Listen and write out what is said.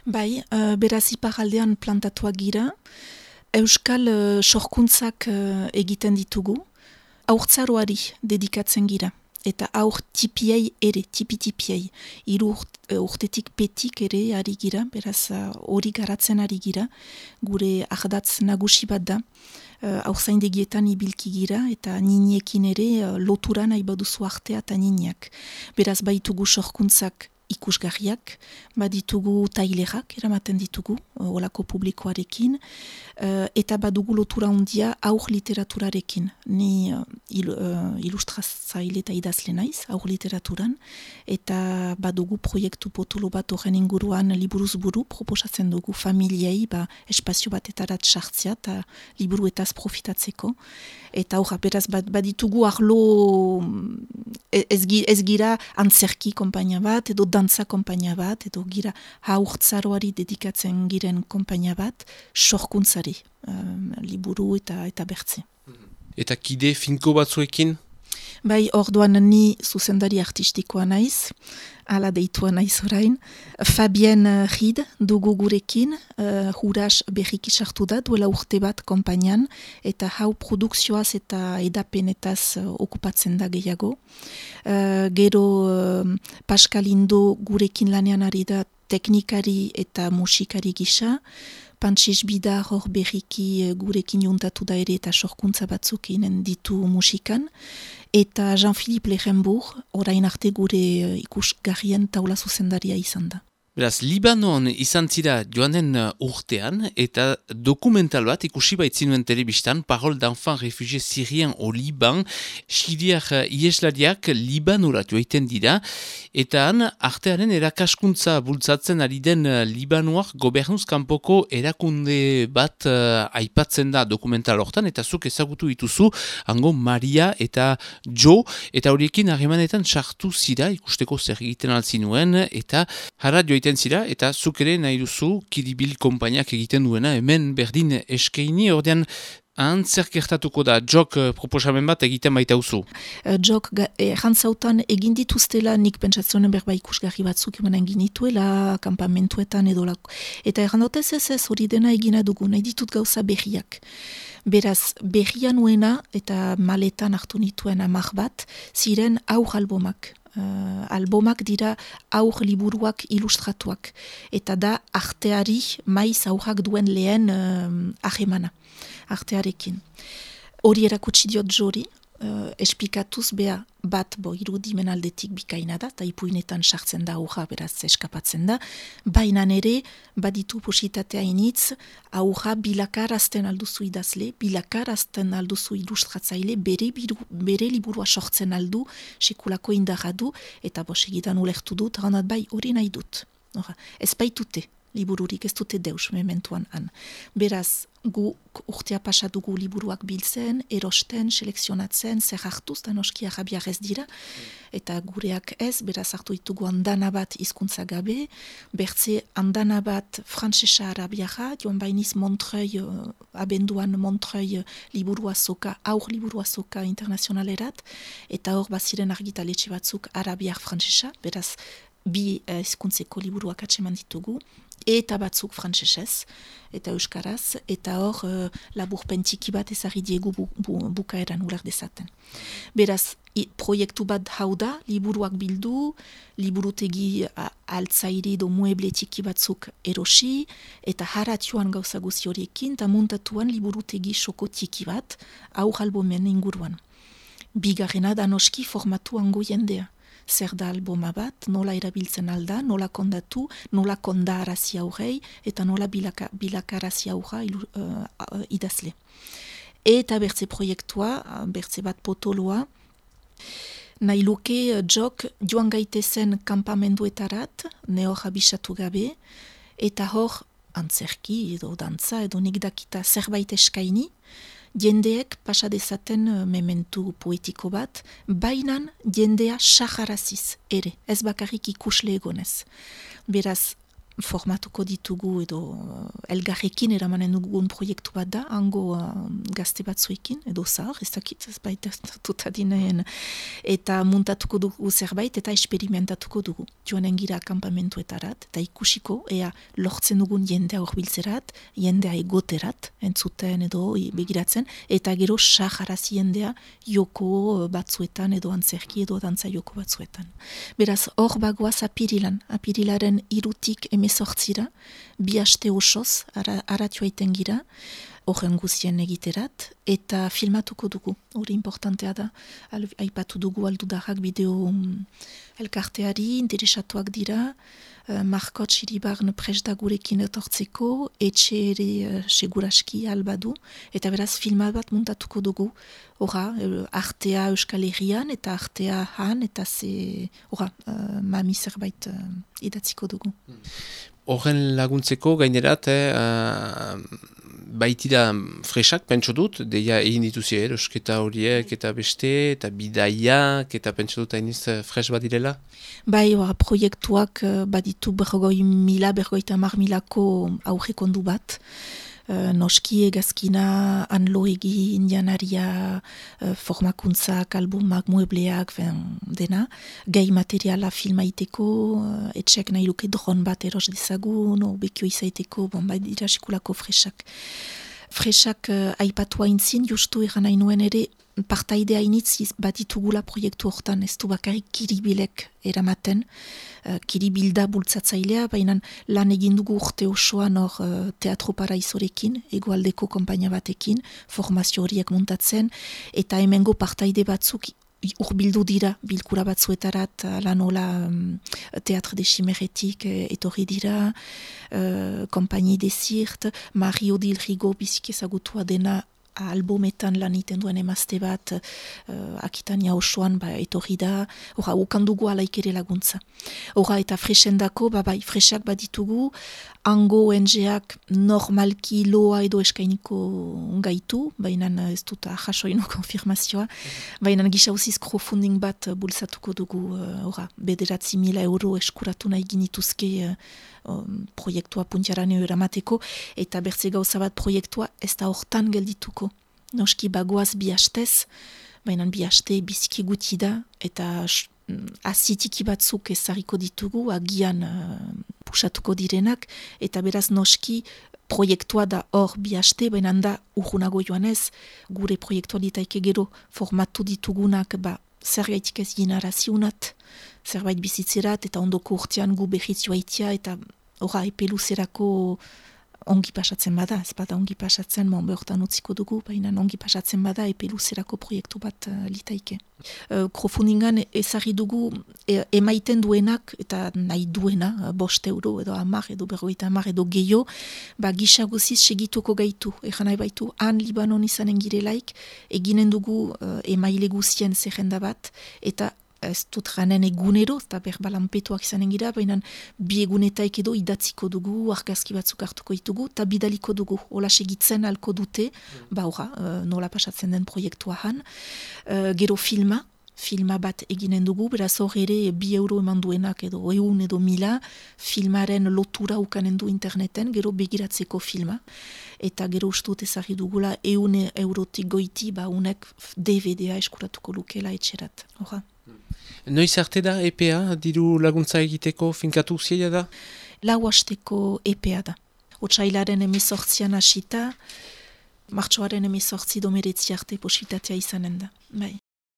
Bai, beraz iparraldean plantatuak gira, euskal sorkuntzak egiten ditugu, haurtzaroari dedikatzen gira. Eta haur tipiei ere, tipi-tipiei. Urtetik petik ere ari gira, beraz hori garatzen ari gira. Gure ardatz nagusi bat da. Haurzaindegietan ibilki gira eta niniekin ere lotura nahi baduzu artea eta niniak. Beraz baitugu sorkuntzak ikusgarriak, baditugu tailerak eramaten ditugu, olako publikoarekin, eta badugu lotura handia aur literaturarekin. Ni ilustratzaile eta idazle naiz, aur literaturan, eta badugu proiektu potolo bat horren inguruan liburuz buru proposatzen dugu familiei, espazio batetarat sartzea eta liburuetaz profitatzeko. Eta horra, beraz, baditugu arlo ez gira antzerki konpainia bat, edo dantza konpainia bat, edo gira haurtzaroari dedikatzen giren konpainia bat, sorkuntzari, liburu eta bertze. Eta kide finko batzuekin? Bai, orduan ni zuzendari artistikoa naiz, ala deitua naiz orain. Fabien Rid dugu gurekin, huras berriki sartu da, duela urte bat konpainian, eta hau produkzioaz eta edapenetaz okupatzen da gehiago. Gero Pascal Indo gurekin lanean ari da teknikari eta musikari gisa, Pantxis Bidar hor berriki gurekin juntatu da ere eta sorkuntza batzuk inen ditu musikan. Eta Jean-Philippe Lerenbourg, orain arte gure ikusgarrien taula zuzendaria izan da. Beraz, Libanon izan zira joanen urtean, eta dokumental bat ikusi baitzinuen telebistan, Parole d'enfant réfugié syrien au Liban, siriar ieslariak Libanora joaiten dira, eta han artearen erakaskuntza bultzatzen ari den Libanoak gobernuz kanpoko erakunde bat aipatzen da dokumental hortan, eta zuk ezagutu dituzu, hango Maria eta Jo, eta horiekin harremanetan sartu zira, ikusteko zer egiten altzinuen, eta hara joaiten zira, eta zuk ere nahi duzu Kiribil konpainiak egiten duena, hemen berdin eskeini, ordean zer gertatuko da, jok proposamen bat egiten baita uzu? Jok errantzautan egin dituztela nik pentsatzen berba ikusgarri batzuk egin ginituela, kampamentuetan edolako. Eta errandotez ez hori dena egina dugu, nahi ditut gauza berriak. Beraz, berria nuena eta maletan hartu nituen 10 bat, ziren aur albomak. Albomak dira aur liburuak ilustratuak. Eta da arteari maiz aurrak duen lehen ahemana, artearekin. Hori erakutsi diot Jori, esplikatuz beha bat irudimen aldetik bikaina da, eta ipuinetan sartzen da aurra beraz eskapatzen da, baina ere baditu positatea initz, aurra bilakarazten alduzu idazle, bilakarazten alduzu ilustratzaile, bere liburua sortzen aldu, sekulako indarra du, eta segidan ulertu dut, ranat bai hori nahi dut. Ez baitute libururik, ez dute deus mementuan han. Beraz, gu urtea pasadugu liburuak biltzen, erosten, selekzionatzen, zer hartuz, da noski arabiak ez dira, eta gureak ez, beraz hartu ditugu andana bat hizkuntza gabe, bertze andana bat frantsesa arabiara, joan bainiz Montreuil, abenduan Montreuil liburua soka, aur liburua soka internazionalerat, eta hor baziren argitaletxe batzuk arabiak frantsesa, beraz bi hizkuntzeko liburuak atseman ditugu, eta batzuk frantsesez, eta euskaraz, eta hor laburpen txiki bat ezarri diegu bukaeran uler dezaten. Beraz, proiektu bat hau da, liburuak bildu, liburutegi altzairi do mueble txiki batzuk erosi, eta haratioan gauza guzi horiekin, eta muntatuan liburutegi soko txiki bat, aur albomen inguruan. Bigarrena da noski formatu hango jendea. Zer da alboma bat, nola erabiltzen alda, nola kondatu, nola kondarazi aurrei, eta nola bilakarazi aurra idazle. Eta bertze proiektua, bertze bat potoloa, nahi luke jok joan gaitezen kampamenduetarat, ne hor abisatu gabe, eta hor antzerki edo dantza edo nik dakita zerbait eskaini, jendeek pasa dezaten mementu poetiko bat, bainan jendea saharaziz ere, ez bakarrik ikusle egonez. Beraz, formatuko ditugu edo elgarrekin eramanen dugun proiektu bat da, hango gazte batzuekin, edo zahar, ez dakit, ez baita tutadineen, eta muntatuko dugu zerbait, eta esperimentatuko dugu. Joanen gira akampamentuetarat, eta ikusiko, ea lortzen dugun jendea horbiltzerat, jendea egoterat, entzuten edo begiratzen, eta gero saharazi jendea joko batzuetan, edo antzerki, edo dantza joko batzuetan. Beraz, hor bagoaz apirilaren 3-tik 18-ra, 2 aste osoz, aratioa iten gira, horren guztien egiterat, eta filmatuko dugu, hori importantea da, aipatu dugu aldudarrak bideo elkarteari, interesatuak dira, Markotx Iribarn prest da gurekin etortzeko, etxe ere seguraski albadu, eta beraz filma bat muntatuko dugu, artea Euskal Herrian, eta artea han, eta mami zerbait idatziko dugu. Horren laguntzeko gainerat, baitira fresak, pentso dut, deia egin dituzia, erosketa horiek, eta beste, eta bidaiak, eta pentso dut hainiz fres bat direla? Bai, proiektuak baditu 50.000ko aurrekondu bat, noski egazkina, anlo egin, janaria, formakuntzak, albumak, muebleak, dena, gai materiala filmaiteko, etxek nahi luke dron bat eros dezagun, bekio izaiteko, bai dira sekulako fresak. Fresak aipatua intzin, justu eran nahi nuen ere, partaidea initziz batitugula proiektu hortan, ez du bakarrik kiribilek eramaten, kiribilda bultzatzailea, baina lan egin dugu urte osoan hor Teatro Paraisorekin, egoaldeko konpainia batekin, formazio horiek muntatzen, eta hemengo partaide batzuk urbildu dira, bilkura batzuetarat, lanola Teatre de Chimeretik etorri dira, Kompainie de Zirt, Mario Dilrigo bizik ezagutua dena, albumetan lan iten duen emazte bat, Akitania osoan etorri da, ukandugu alaik ere laguntza. Eta fresendako, fresak baditugu, hango ONG-ak normalki loa edo eskainiko gaitu, baina ez dut jasoino konfirmazioa, baina gisa crowdfunding bat bultzatuko dugu, 9.000 euro eskuratu nahi ginituzke proiektua puntiaraneo eramateko, eta bertze gauza bat proiektua ez da hortan geldituko. Noski bagoaz 2 hastez, baina 2 haste biziki guti da, eta azitiki batzuk ezarriko ditugu, agian pusatuko direnak, eta beraz noski proiektua da hor 2 haste, baina da urgunago joanez, gure proiektua ditaike gero formatu ditugunak, zer gaitik ez ginaraziunat, zerbait bizitzerat, eta ondoko urtean gu behitz joaitia, eta epeluzerako ongi pasatzen bada, ez bada ongi pasatzen, behortan utziko dugu, baina ongi pasatzen bada epeluzerako proiektu bat litaike. Crowdfundingan ezarri dugu emaiten duenak, eta nahi duena, 5 euro edo 10 edo 50 edo gehiago, gisa guziz segituko gaitu. Egan nahi baitu, han Libanon izanen girelaik, eginen dugu emaile guzien zerrenda bat, eta ez dut ganen egunero, eta berbalanpetuak izanen gira, baina 2 egunetaik edo idatziko dugu, argazki batzuk hartuko ditugu, eta bidaliko dugu, hola segitzen alko dute, nola pasatzen den proiektua han. Gero filma bat eginen dugu, beraz hor ere 2 euro eman duenak edo 100 edo 1000, filmaren lotura ukanen du interneten, gero begiratzeko filma. Eta gero ustut ezagri dugula 100 eurotik goiti, unek DVD-a eskuratuko lukela etxerat. Noiz arte da EPA, diru laguntza egiteko finkatu zia da? 4 hasteko EPA da. Otsailaren 18an hasita, martxoaren 18 domeretzi arte posibilitatea izanen da. Bai.